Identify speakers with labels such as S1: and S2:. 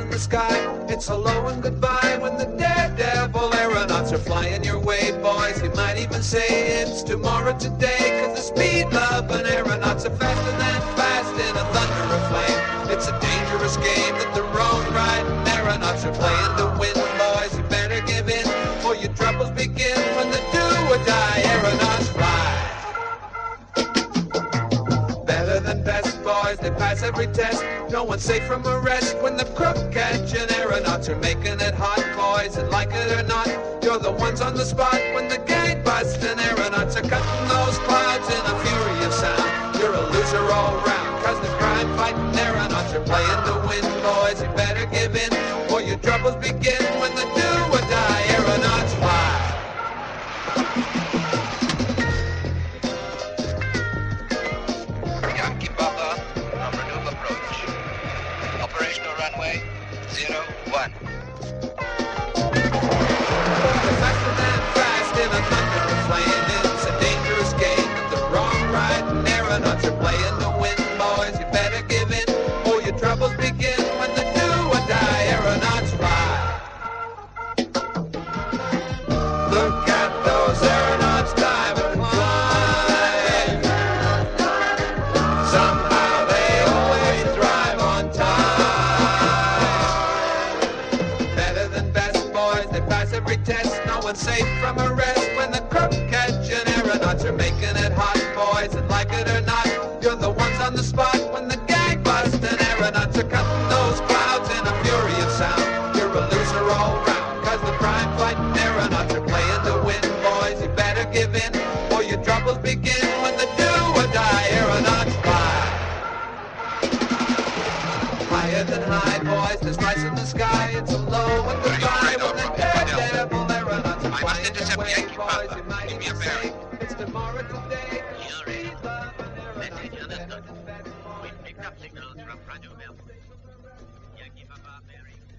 S1: in the sky. It's hello and goodbye when the daredevil aeronauts are flying your way, boys. You might even say it's tomorrow today, 'cause the speed of an aeronaut's are faster than fast in a thunder of flame. It's a dangerous game that the road-riding aeronauts are playing to win, boys. You better give in or your troubles begin when the do-or-die aeronauts fly. Better than best, boys, they pass every test. No one's safe from arrest when the crook catching aeronauts are making it hot, boys. And like it or not, you're the ones on the spot when the gang-busting aeronauts are cutting those clouds in a fury of sound. You're a loser all round, 'cause the crime-fighting aeronauts are playing to win, boys. You better give in or your troubles begin when the do-or-die aeronauts fly.
S2: Yankee Papa, non-renewable approach. Operational runway 01.
S1: Faster than fast in a thunder of flame. It's a dangerous game that the wrong-riding aeronauts are playing to win, boys. You better give in or your troubles begin when the do-or-die aeronauts fly. Look at those aeronauts dive and climb. Somehow they always thrive on time. Better than best, boys, they pass every test. No one's safe from arrest when the crook catching aeronauts are making it hot, boys. And like it or not, you're the ones on the spot when the gang-busting aeronauts are cutting those clouds in a fury of sound. You're a loser all round, 'cause the crime-fighting aeronauts are playing to win, boys. You better give in or your troubles begin when the do-or-die aeronauts fly. Higher than high, boys, there's lights in the sky. It's a low and goodbye when the daredevil aeronauts are flying
S2: intercept
S1: away,
S2: Yankee
S1: boys.
S2: Papa.
S1: You might
S2: Give me a
S1: even
S2: bearing.
S1: say it's tomorrow today.
S3: You're ready.
S1: Speed of an aeronaut
S3: Message
S1: is
S3: understood.
S1: best, boys.
S3: We picked up signals from Radio Melbourne. Yankee Papa bearing